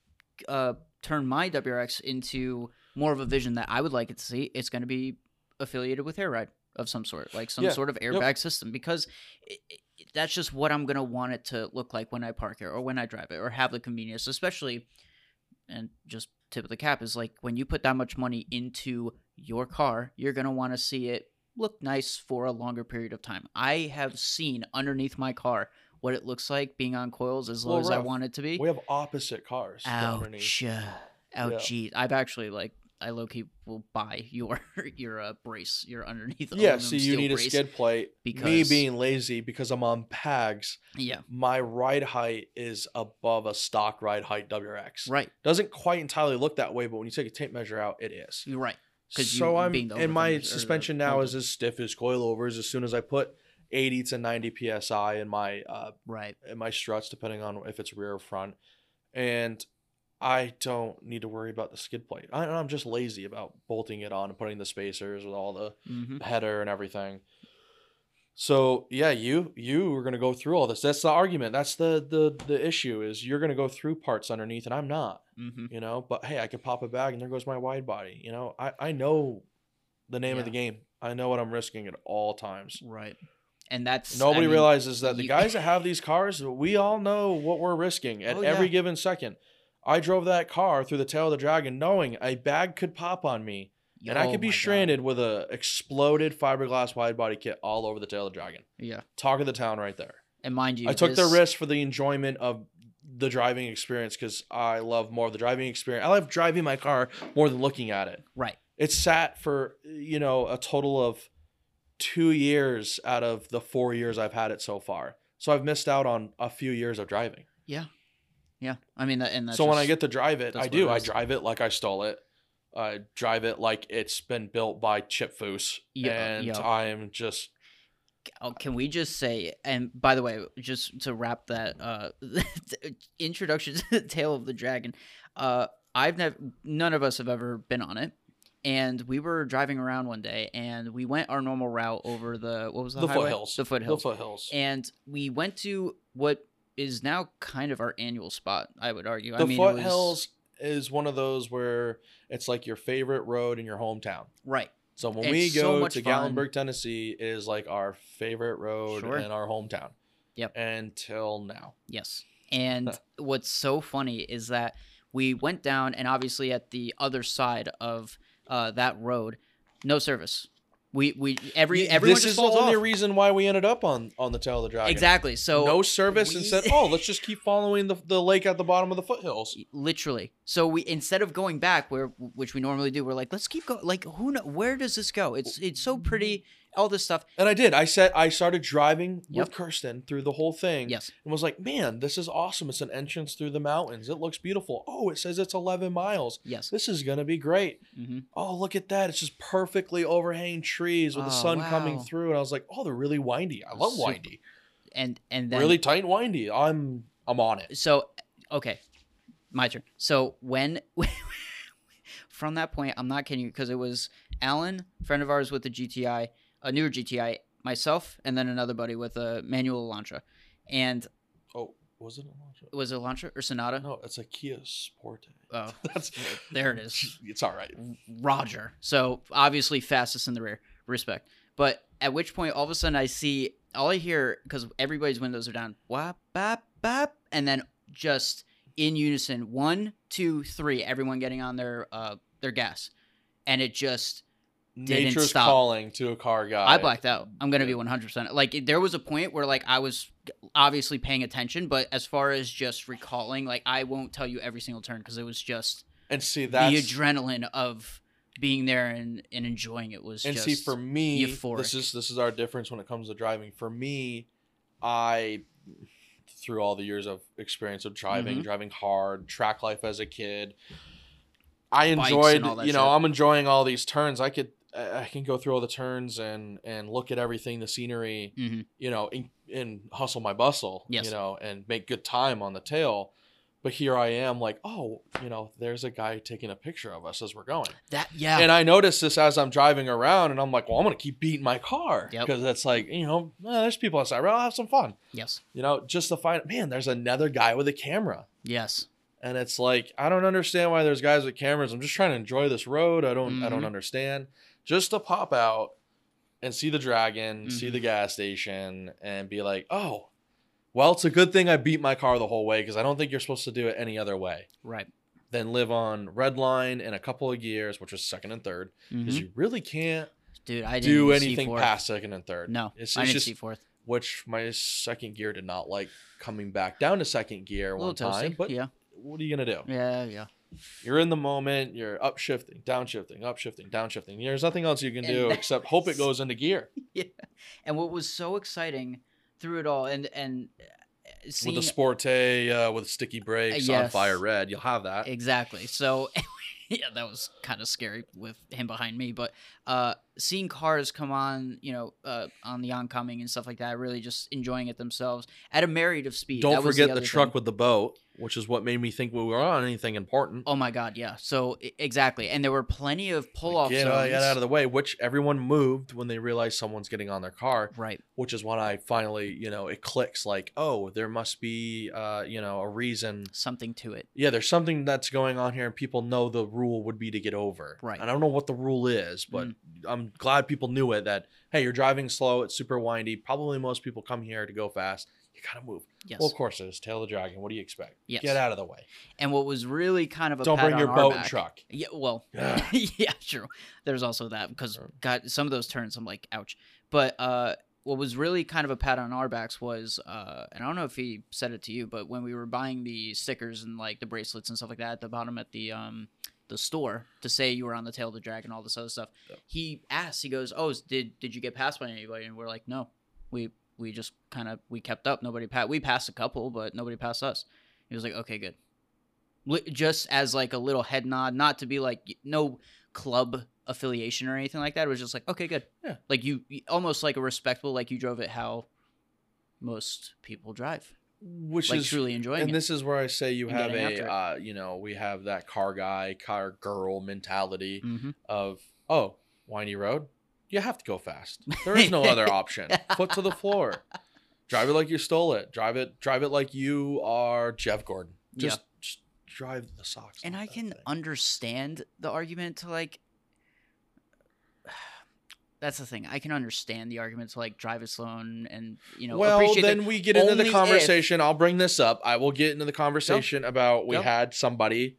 uh, turn my W R X into more of a vision that I would like it to see, it's going to be affiliated with Air Ride of some sort, like some Yeah, sort of yep. airbag system, because it, it, that's just what I'm going to want it to look like when I park it or when I drive it or have the convenience, especially, and just tip of the cap is like when you put that much money into your car, you're going to want to see it look nice for a longer period of time. I have seen underneath my car what it looks like being on coils as low Well, as I Ralph, want it to be. We have opposite cars underneath. Ouch. Uh, ouchie. I've actually, like, I low-key will buy your your uh, brace, your underneath Yeah, aluminum so you steel need a brace skid plate. Me because- being lazy because I'm on bags, Yeah, my ride height is above a stock ride height W R X. right. Doesn't quite entirely look that way, but when you take a tape measure out, it is. You're right. 'Cause So you I'm being the and my overfender or the suspension now is molded. as stiff as coilovers. As soon as I put eighty to ninety P S I in my uh Right. in my struts, depending on if it's rear or front, and I don't need to worry about the skid plate. I, I'm just lazy about bolting it on and putting the spacers with all the Mm-hmm. header and everything. So yeah, you you are gonna go through all this. That's the argument. That's the the the issue is you're gonna go through parts underneath, and I'm not. Mm-hmm. You know, but hey, I could pop a bag, and there goes my wide body. You know, I I know the name Yeah. of the game. I know what I'm risking at all times. Right. And that's Nobody I mean, realizes that the you- guys that have these cars, we all know what we're risking at Oh, every yeah. given second. I drove that car through the tail of the dragon knowing a bag could pop on me and I Oh could be my God. stranded with a exploded fiberglass wide body kit all over the tail of the dragon. Yeah. Talk of the town right there. And mind you, I took the this- risk for the enjoyment of the driving experience because I love more of the driving experience. I love driving my car more than looking at it. Right. It's sat for, you know, a total of two years out of the four years I've had it so far. So I've missed out on a few years of driving. Yeah. Yeah. I mean, that, and that's So when I just- get to drive it, that's I what do. it I is. drive it like I stole it. I drive it like it's been built by Chip Foose. Yeah, and yeah. I'm just... Oh, can we just say, and by the way, just to wrap that uh, introduction to the Tail of the Dragon, uh, I've never, none of us have ever been on it, and we were driving around one day, and we went our normal route over the what was the, The highway? foothills. the foothills, The foothills. and we went to what is now kind of our annual spot. I would argue. The I mean, it was- foothills is one of those where it's like your favorite road in your hometown. right? So when It's we so go much to fun. Gatlinburg, Tennessee, it is like our favorite road Sure. in our hometown. Yep. Until now. Yes. And what's so funny is that we went down, and obviously at the other side of uh, that road, no service. We we every Yeah, everyone this just is the falls only off. reason why we ended up on on the tail of the dragon. Exactly. So no service and we- said, oh, let's just keep following the, the lake at the bottom of the foothills. literally. So we instead of going back where which we normally do, we're like, let's keep going. Like who know where does this go? It's it's so pretty. all this stuff. And I did. I said I started driving Yep. with Kirsten through the whole thing. Yes. And was like, man, this is awesome. It's an entrance through the mountains. It looks beautiful. Oh, it says it's eleven miles. Yes. This is going to be great. Mm-hmm. Oh, look at that. It's just perfectly overhanging trees with the Oh, sun coming wow. through. And I was like, oh, they're really windy. I love Super. windy. And and then Really tight and windy. I'm I'm on it. so okay, my turn. So when from that point, I'm not kidding you because it was Alan, friend of ours with the G T I, a newer G T I, myself, and then another buddy with a manual Elantra. And Oh, was it a Elantra? was it Elantra or Sonata? No, it's a Kia Sportage. Oh, That's there it is. It's all right. Roger. So obviously fastest in the rear. Respect. But at which point, all of a sudden, I see all I hear because everybody's windows are down. Whap bap bap, and then just in unison, one, two, three. Everyone getting on their uh their gas, and it just didn't Nature's stop. calling to a car guy. I blacked out. I'm gonna be one hundred percent. Like it- there was a point where like I was obviously paying attention, but as far as just recalling, like I won't tell you every single turn because it was just And see that's the adrenaline of being there and, and enjoying it was and just see for me euphoric. this is this is our difference when it comes to driving. For me, I through all the years of experience of driving, Mhm. driving hard, track life as a kid, I Bikes enjoyed and all that you know, shit. I'm enjoying all these turns. I could I I can go through all the turns and and look at everything, the scenery, Mhm. you know, and, and hustle my bustle, Yes. you know, and make good time on the tail. But here I am like, oh, you know, there's a guy taking a picture of us as we're going. that yeah And I noticed this as I'm driving around, and I'm like, well, I'm going to keep beating my car. Yep. Because it's like, you know, well, there's people outside. Well, I'll have some fun. yes You know, just to find, man, there's another guy with a camera. yes And it's like, I don't understand why there's guys with cameras. I'm just trying to enjoy this road. I don't, I don't Mhm. understand. Just to pop out and see the dragon, see Mhm. the gas station, and be like, oh, well, it's a good thing I beat my car the whole way because I don't think you're supposed to do it any other way right than live on red line in a couple of gears, which was second and third, because Mhm. you really can't dude I didn't do even see anything fourth. past second and third. no it's, I it's didn't just see fourth which my second gear did not like coming back down to second gear a one little time. toasty But yeah what are you gonna do? yeah yeah You're in the moment. You're upshifting, downshifting, upshifting, downshifting. There's nothing else you can And do that- except hope it goes into gear yeah and what was so exciting through it all and and uh, seeing with a Sportage uh, with sticky brakes Uh, on yes. fire red. You'll have that. exactly so yeah that was kind of scary with him behind me but uh seeing cars come on you know uh on the oncoming and stuff like that really just enjoying it themselves at a myriad of speed. Don't That was forget the, other truck thing. with the boat, which is what made me think we were on anything important. Oh my god, yeah. So i- exactly, and there were plenty of pull-off Get, zones. uh, get out of the way, which everyone moved when they realized someone's getting on their car, Right. which is when I finally, you know, it clicks like, oh, there must be, uh, you know, a reason. Something to it. Yeah, there's something that's going on here, and people know the rule would be to get over. Right. And I don't know what the rule is, but Mm. I'm glad people knew it that, hey, you're driving slow, it's super windy. Probably most people come here to go fast. You gotta move. Yes. Well, of course it is. Tail of the dragon. What do you expect? Yes. Get out of the way. And what was really kind of a Don't pat bring your on our boat and back- truck. Yeah, well, Ugh. yeah, true. There's also that because Sure. God, some of those turns, I'm like, ouch. But uh, what was really kind of a pat on our backs was, uh, and I don't know if he said it to you, but when we were buying the stickers and like the bracelets and stuff like that at the bottom at the um the store to say you were on the tail of the dragon, all this other stuff, Yep. he asked, he goes, "Oh, did did you get passed by anybody?" And we're like, "No, we we just kind of we kept up. Nobody passed. We passed a couple, but nobody passed us." He was like, "Okay, good." Li- Just as like a little head nod, not to be like y- no club affiliation or anything like that. It was just like, okay, good. Yeah. Like you, y- almost like a respectful, like you drove it how most people drive, Which like is truly enjoying and it. this is where I say you and have getting after a, it. uh, you know, we have that car guy, car girl mentality Mm-hmm. of, oh, windy road, you have to go fast. There is no other option. Foot to the floor. Drive it like you stole it. Drive it. Drive it like you are Jeff Gordon. Just, just drive the socks. And off I that can thing. understand the argument to like. That's the thing. I can understand the argument to like drive it slow and, and you know well, appreciate then that we get into only the if- conversation. I'll bring this up. I will get into the conversation about we Go. had somebody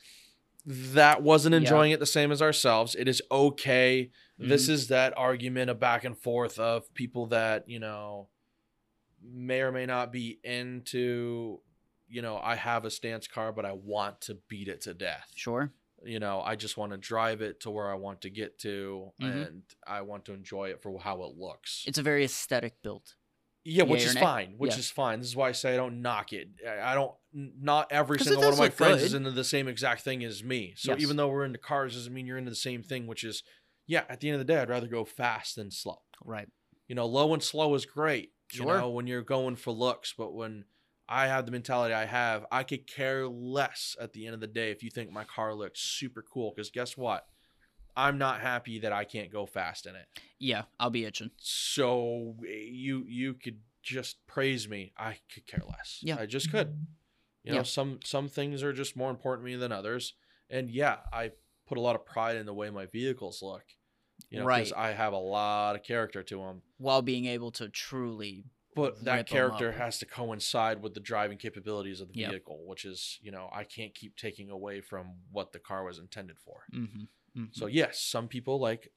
that wasn't Yeah. enjoying it the same as ourselves. It is okay. This Mm-hmm. is that argument of back and forth of people that, you know, may or may not be into, you know, I have a stance car, but I want to beat it to death. Sure. You know, I just want to drive it to where I want to get to, Mhm. and I want to enjoy it for how it looks. It's a very aesthetic build. Yeah, which Yay or is nay? fine. Which Yeah. is fine. This is why I say I don't knock it. I I don't. n- Not every 'Cause it single one does of my look friends good. is into the same exact thing as me. So Yes. even though we're into cars, doesn't mean you're into the same thing. Which is, yeah. At the end of the day, I'd rather go fast than slow. Right. You know, low and slow is great. You Sure. know, when you're going for looks, but when I have the mentality I have, I could care less at the end of the day if you think my car looks super cool. Because guess what? I'm not happy that I can't go fast in it. Yeah, I'll be itching. So you you could just praise me. I could care less. Yeah. I just could. You know, Yeah. some some things are just more important to me than others. And yeah, I put a lot of pride in the way my vehicles look. You know, because Right. I have a lot of character to them. While being able to truly But that rip 'em character up. has to coincide with the driving capabilities of the Yep. vehicle, which is, you know, I can't keep taking away from what the car was intended for. Mhm. Mhm. So yes, some people, like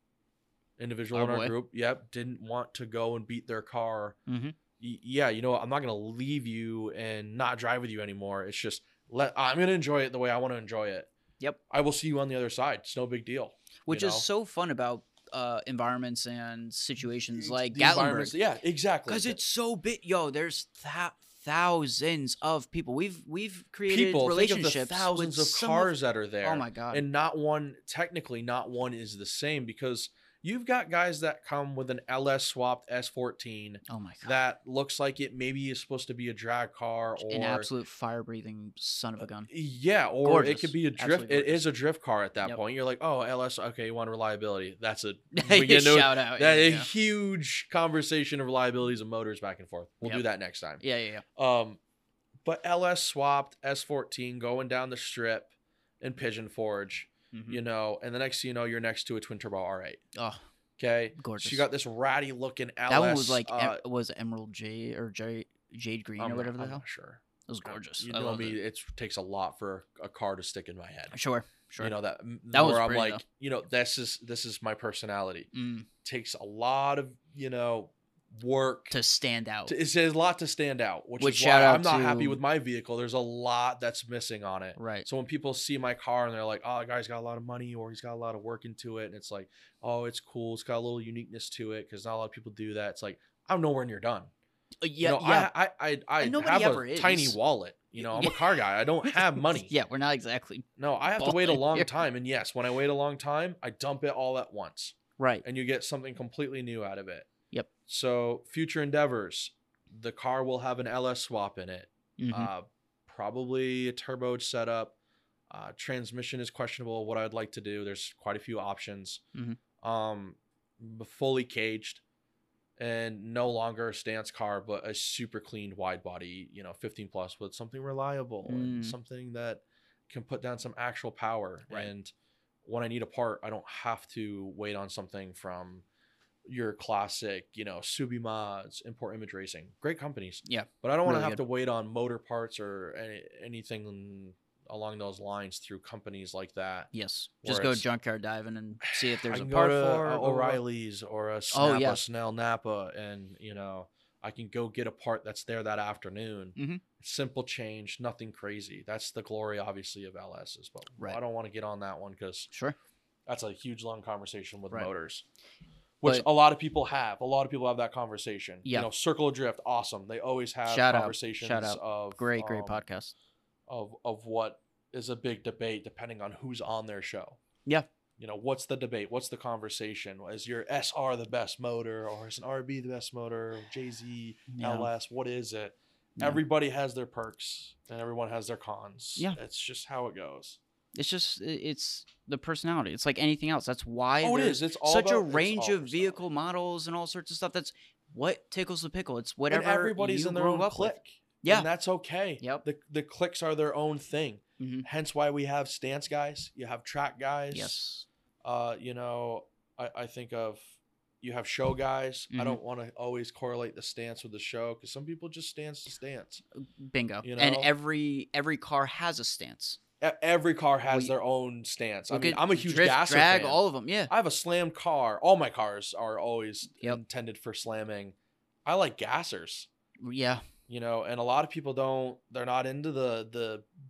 individual Our in our boy. group, yep, didn't want to go and beat their car. Mhm. Y- Yeah, you know what? I'm not gonna leave you and not drive with you anymore. It's just let I'm gonna enjoy it the way I want to enjoy it. Yep. I will see you on the other side. It's no big deal. Which you is know? so fun about uh environments and situations like The environments- Gatlinburg. Yeah, exactly. Because it's so big. Yo, there's th- thousands of people. We've we've created people think of relationships the thousands with of some cars that are there. Oh my god. And not one, technically, not one is the same because you've got guys that come with an L S swapped S fourteen oh my god. that looks like it maybe is supposed to be a drag car or An absolute fire breathing son of a gun. yeah, or Gorgeous. it could be a drift. Absolutely It gorgeous. is a drift car at that Yep. point. You're like, oh, L S, okay, you want reliability. That's a we get into Shout out. that yeah, a yeah. huge conversation of reliabilities of motors back and forth. We'll do Yep. that next time. yeah, yeah, yeah. Um, but L S swapped S fourteen going down the strip in Pigeon Forge, Mhm. you know, and the next thing you know, you're next to a twin turbo R eight. Oh, Okay, gorgeous. so you got this ratty looking L S. that one was like uh, em- was Emerald Jade or Jade, Jade Green I'm or not- whatever the I'm hell. not sure. It was Uh, gorgeous. You I know loved me, it. it takes a lot for a car to stick in my head. Sure, sure. You know that That was where I'm pretty, like, though. you know, this is this is my personality. Mm, Takes a lot of you know work. to stand out. To, it's a lot to stand out, which, Which is shout why out I'm not happy to- with my vehicle. There's a lot that's missing on it. Right. So when people see my car and they're like, "Oh, the guy's got a lot of money, or he's got a lot of work into it," and it's like, "Oh, it's cool. It's got a little uniqueness to it," because not a lot of people do that. It's like I'm nowhere near done. Uh, You yeah, know, yeah. I I I, I And nobody have ever a is. tiny wallet. You know, I'm a car guy. I don't have money. yeah, we're not exactly No, I have to wait a balling long here. time. And yes, when I wait a long time, I dump it all at once, right. and you get something completely new out of it. Yep. So future endeavors, the car will have an L S swap in it. Mhm. Uh, probably a turbo setup. Uh, transmission is questionable. What I'd like to do, there's quite a few options. Mhm. Um, b- fully caged, and no longer a stance car, but a super cleaned wide body. You know, fifteen plus with something reliable and Mm. something that can put down some actual power. Right. And when I need a part, I don't have to wait on something from your classic, you know, Subi Mods, Import Image Racing, great companies. Yeah, But I don't want to really have good. to wait on motor parts or any, anything along those lines through companies like that. Yes. Where Just go it's- junkyard diving and see if there's I a can part go to for a it. blah, blah, blah. O'Reilly's or a Oh, Snappa, yeah. Snell Napa, and you know, I can go get a part that's there that afternoon. Mhm. Simple change, nothing crazy. That's the glory, obviously, of L S's. But Right. I don't want to get on that one because Sure. that's a huge long conversation with Right. motors, which But- a lot of people have. A lot of people have that conversation. Yeah. You know, Circle of Drift, awesome. They always have Shout out. conversations Shout out. of Great, great um, podcast. of of what is a big debate depending on who's on their show. Yeah. You know, what's the debate? What's the conversation? Is your S R the best motor, or is an R B the best motor? J Z, Yeah. L S, what is it? Yeah. Everybody has their perks and everyone has their cons. Yeah. It's just how it goes. It's just i- it's the personality. It's like anything else. That's why Oh, it there's is. It's all such a about- it's range all of personality. vehicle models and all sorts of stuff. That's what tickles the pickle. It's And whatever everybody's you in their grew own up with. clique. Yeah. And that's okay. Yep. The the cliques are their own thing. Mhm. Hence why we have stance guys, you have track guys. Yes. Uh, you know, I, I think of you have show guys. I Mhm. don't want to always correlate the stance with the show because some people just stance to stance. Bingo. You And know? every every car has a stance. E- Every car has We- their own stance. I Look mean, at I'm a huge drift, gasser drag, fan. all of them. Yeah. I have a slammed car. All my cars are always Yep. intended for slamming. I like gassers. Yeah. You know, and a lot of people don't. They're not into the the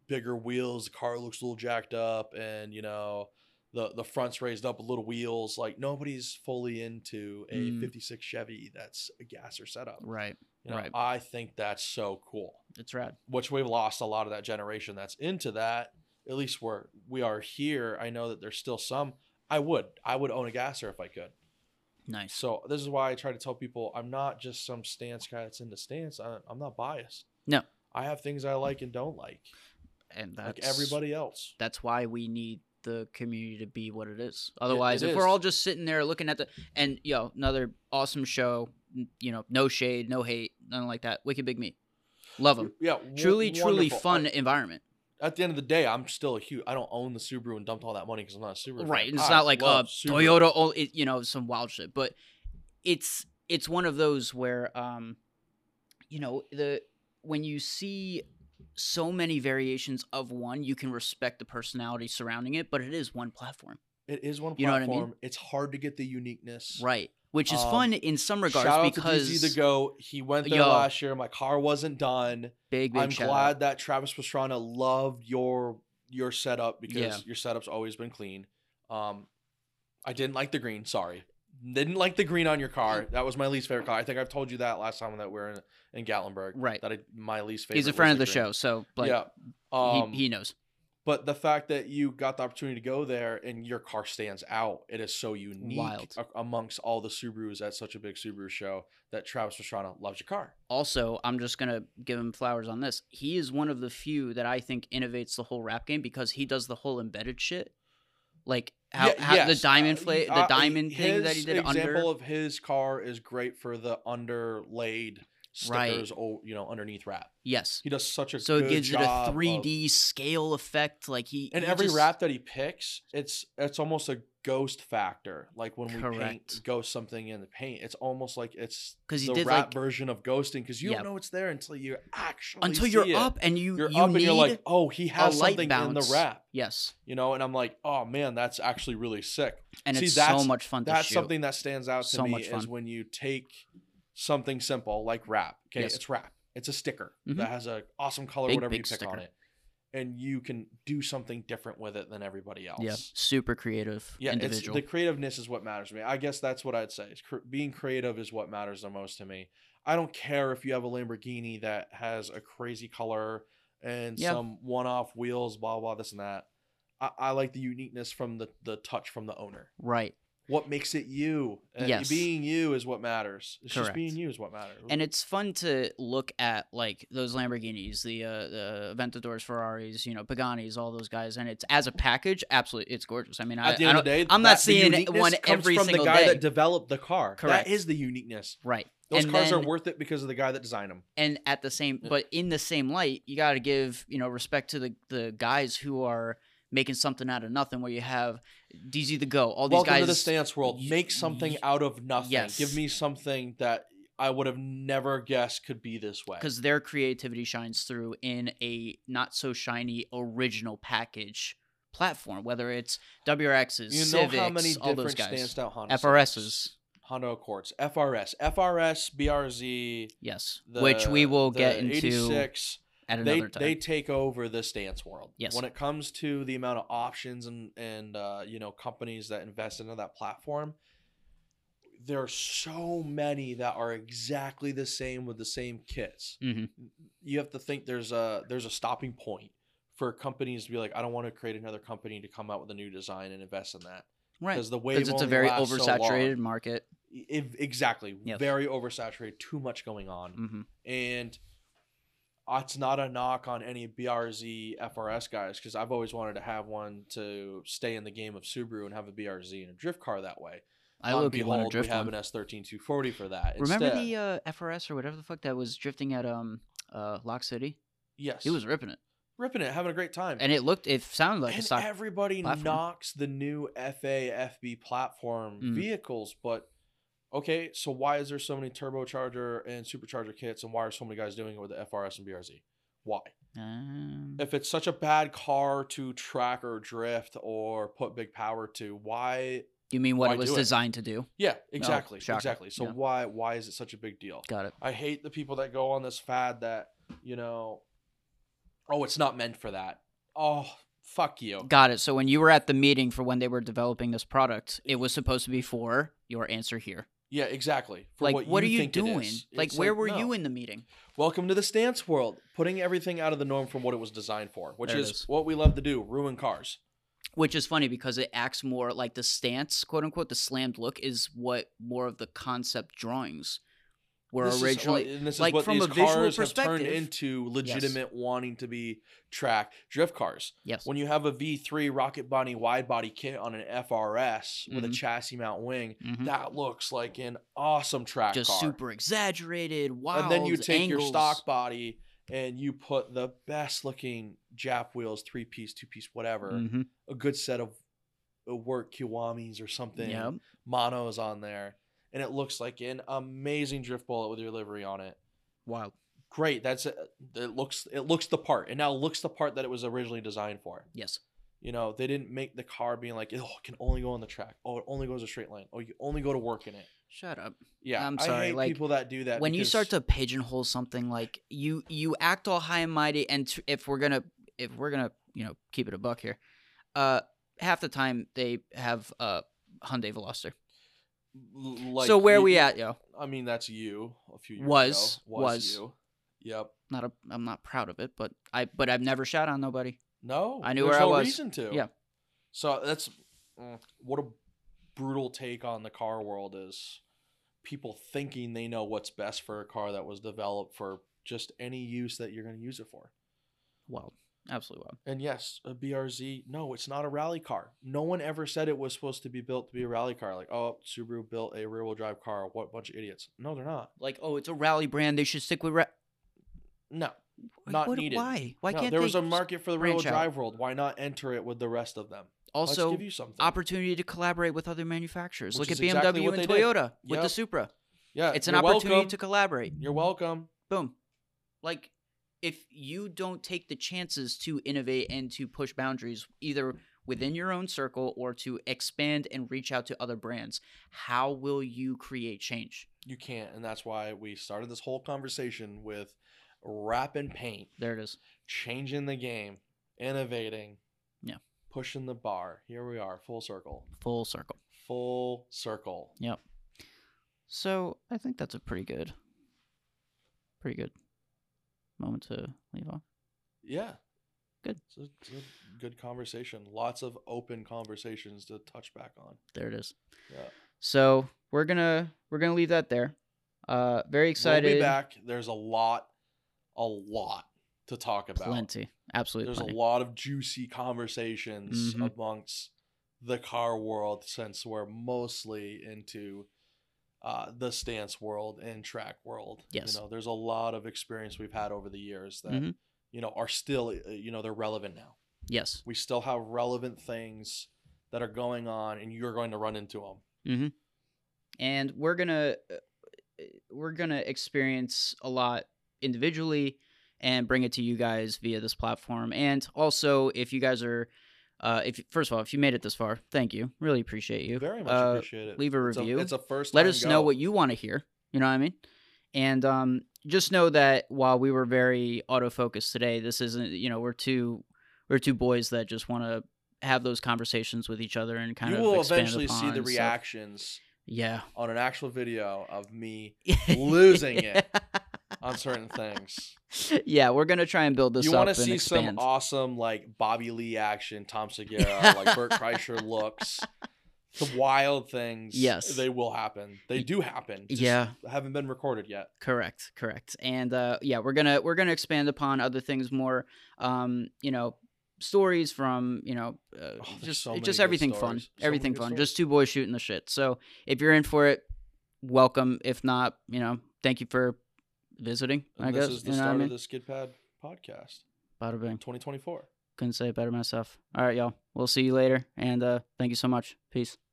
bigger wheels, the car looks a little jacked up, and you know the the front's raised up with little wheels. Like nobody's fully into a Mm. fifty-six Chevy that's a gasser setup. Right. You know, Right. I think that's so cool. It's rad. Which we've lost a lot of that generation that's into that. At least where we are here, I know that there's still some. I would, I would own a gasser if I could. Nice. So this is why I try to tell people I'm not just some stance guy that's into stance. I, I'm not biased. No. I have things I like and don't like, And that's like everybody else. That's why we need the community to be what it is. Otherwise, it if is. we're all just sitting there looking at the and yo, another awesome show, n- you know, no shade, no hate, nothing like that. Wicked Big Meat. Love them. Yeah, w- Truly, truly wonderful. fun I- environment. At the end of the day, I'm still a huge. I don't own the Subaru and dumped all that money because I'm not a Subaru. fan. Right. And it's I not like uh love Subaru. Toyota, oh, it, you know, some wild shit, but it's it's one of those where um you know, the when you see so many variations of one, you can respect the personality surrounding it, but it is one platform. It is one You know what I platform. mean? It's hard to get the uniqueness. Right. Which is Um, fun in some regards Shout out because to D Z the Goat. He went there Yo. last year. My car wasn't done. big big I'm shout glad out. that Travis Pastrana loved your your setup because Yeah. your setup's always been clean. Um, I didn't like the green. Sorry, didn't like the green on your car. That was my least favorite car. I think I've told you that last time that we were in in Gatlinburg. Right. That I, my least favorite. He's a was friend of the green. show, so like yeah. Um, he, he knows. But the fact that you got the opportunity to go there and your car stands out, it is so unique Wild. a- amongst all the Subarus at such a big Subaru show that Travis Pastrana loves your car. Also, I'm just gonna give him flowers on this. He is one of the few that I think innovates the whole rap game because he does the whole embedded shit, like how, Yeah, how the yes. diamond Uh, fla- the uh, diamond thing that he his did example under. of his car is great for the underlaid Right. stickers, oh, you know, underneath wrap. Yes. He does such a So it good gives it job a of- three D scale effect. Like he And he every just- wrap that he picks, it's it's almost a ghost factor. Like when we paint Correct. ghost something in the paint, it's almost like it's 'Cause he the did, wrap like- version of ghosting because you Yeah. don't know it's there until you actually until see you're it. up and you You're you up need and you're like, oh, he a has light something bounce. in the wrap, Yes, you know. And I'm like, oh man, that's actually really sick. and See, it's that's- so much fun to That's shoot. something that stands out to So me much is fun. when you take something simple like wrap. Okay, Yes. it's wrap. It's a sticker Mhm. that has a awesome color, Big, whatever you big pick on sticker. it, and you can do something different with it than everybody else. Yeah, super creative Yeah, it's, individual. the creativeness is what matters to me. I guess that's what I'd say. Is cr- being creative is what matters the most to me. I don't care if you have a Lamborghini that has a crazy color and Yeah. some one-off wheels, blah blah, this and that. I, I like the uniqueness from the the touch from the owner. Right. What makes it you? And Yes. being you is what matters. It's just Correct. being you is what matters. And it's fun to look at like those Lamborghinis, the uh, the Aventadors, Ferraris, you know, Paganis, all those guys, and it's as a package, absolutely, it's gorgeous. I mean, I, At the I end don't, of the day, I'm not that- the seeing uniqueness one comes every from single the guy day. that developed the car. Correct. That is the uniqueness. Right. Those And cars then- are worth it because of the guy that designed them. and at the same, Yeah. but in the same light, you got to give you know respect to the the guys who are making something out of nothing. Where you have D Z the Go, all these Welcome guys. to the stance world. y- Make something y- out of nothing. yes. Give me something that I would have never guessed could be this way. Because their creativity shines through in a not so shiny original package platform, whether it's W R Xs, You know Civics, how many all those different guys, stanced out Honda F R Civics, Ss, Honda Accords, F R S, F R S, B R Z, yes, the, which we will the get into eighty-six. at They another time. they take over the stance world. Yes. When it comes to the amount of options and and uh, you know companies that invest into that platform, there are so many that are exactly the same with the same kits. Mhm. You have to think there's a there's a stopping point for companies to be like, I don't want to create another company to come out with a new design and invest in that Right, because the wave because it's a only very lasts so oversaturated long. market. If- exactly, Yes. very oversaturated, too much going on, hmm and it's not a knock on any B R Z F R S guys because I've always wanted to have one to stay in the game of Subaru and have a B R Z and a drift car that way. I On look want to Behold, drift we have one. an S thirteen two forty for that. Remember Instead, the uh, F R S or whatever the fuck that was drifting at um uh Lock City? yes, He was ripping it, ripping it, having a great time. and it looked, it sounded like a and stock. everybody platform. knocks the new F A F B platform Mm. vehicles, but okay, so why is there so many turbocharger and supercharger kits, and why are so many guys doing it with the F R S and B R Z? Why? Um, If it's such a bad car to track or drift or put big power to, why? you mean what why it was do it? designed to do? Yeah, exactly, shocker. exactly. So Yeah. why why is it such a big deal? Got it. I hate the people that go on this fad that, you know, Oh, it's not meant for that. Oh, fuck you. Got it. So when you were at the meeting for when they were developing this product, it was supposed to be for your answer here. Yeah, exactly. For Like, what, what you are you think it doing? is. Like, It's where were no. you in the meeting? Welcome to the stance world, putting everything out of the norm from what it was designed for, which There it is, is. what we love to do, ruin cars. Which is funny because it acts more like the stance, quote unquote, the slammed look is what more of the concept drawings were This originally. is what, and this like, is what from these a visual cars have perspective. turned into legitimate wanting to be track drift cars. Yes. When you have a V three rocket body wide body kit on an F R S with a Mhm. chassis mount wing, Mhm. that looks like an awesome track Just car. super exaggerated, wild And then you take angles. your stock body and you put the best looking Jap wheels, three piece, two piece, whatever, Mhm. a good set of uh, work Kiwamis or something, Yep. monos on there, and it looks like an amazing drift bullet with your livery on it. Wild. Great, that's it. It looks it looks the part. It now looks the part that it was originally designed for. Yes. You know, they didn't make the car being like, oh, it can only go on the track. Oh, it only goes a straight line. Oh, you only go to work in it. Shut up. Yeah, I'm I sorry, hate like, people that do that. When you because- start to pigeonhole something, like you you act all high and mighty, and t- if we're gonna if we're gonna you know keep it a buck here, uh, half the time they have uh Hyundai Veloster. L- like, so where you- we at, yo? I mean, that's you a few years Was, ago. was. you. Yep. Not a I'm not proud of it, but I but I've never shot on nobody. No, I knew there's where I no was. reason to. Yeah. So that's mm, what a brutal take on the car world is. People thinking they know what's best for a car that was developed for just any use that you're going to use it for. Wild. Absolutely wild. And yes, a B R Z, no, it's not a rally car. No one ever said it was supposed to be built to be a rally car. Like, oh, Subaru built a rear-wheel drive car. What bunch of idiots. No, they're not. Like, oh, it's a rally brand. They should stick with. Ra- No, Like, not what- needed. Why? Why No, can't there they was a just- market for the rear-wheel branch out? drive world. Why not enter it with the rest of them? Also, Let's give you something. opportunity to collaborate with other manufacturers. Which Look at is exactly B M W what and they did. Toyota with the Yep. Supra. Yeah, It's an you're opportunity welcome. to collaborate. You're welcome. Boom. Like, if you don't take the chances to innovate and to push boundaries, either within your own circle or to expand and reach out to other brands, how will you create change? You can't, and that's why we started this whole conversation with wrap and paint, There it is. changing the game, innovating, Yeah. pushing the bar. Here we are, full circle, Full circle. full circle. Yep. So I think that's a pretty good, pretty good moment to leave off. Yeah, Good. It's a, it's a good conversation. Lots of open conversations to touch back on. There it is. Yeah, So we're gonna we're gonna leave that there. Uh, very excited. we'll be back. There's a lot, a lot to talk about. Plenty. Absolutely. There's plenty. a lot of juicy conversations Mhm. amongst the car world since we're mostly into uh, the stance world and track world. Yes. You know, there's a lot of experience we've had over the years that, Mhm. you know, are still, uh, you know, they're relevant now. Yes. We still have relevant things that are going on and you're going to run into them. Mm-hmm. And we're gonna uh, we're gonna experience a lot individually and bring it to you guys via this platform. And also, if you guys are, uh, if first of all, if you made it this far, thank you. Really appreciate you. Very much Uh, appreciate it. Leave a It's a- review. It's a, first Let time us go. know what you want to hear. You know what I mean? And um, just know that while we were very autofocused today, this isn't. You know, we're two we're two boys that just want to have those conversations with each other and kind you of will expand eventually see upon the stuff. reactions Yeah. on an actual video of me losing it on certain things. Yeah, we're gonna try and build this You up want and to see expand. some awesome like Bobby Lee action, Tom Segura, like Burt Kreischer looks. The wild things, Yes. they will happen. They do happen. Just Yeah. haven't been recorded yet. Correct, correct. And uh, yeah, we're gonna we're gonna expand upon other things more. Um, you know, stories from you know, uh, Oh, there's just so many just good everything fun, stories. So many everything good fun. stories. Just two boys shooting the shit. So if you're in for it, welcome. If not, you know, thank you for visiting. And I this guess is the you know what I start mean. of the Skid Pad podcast, Bada bing. twenty twenty-four. Couldn't say it better myself. All right, y'all. We'll see you later, and uh, thank you so much. Peace.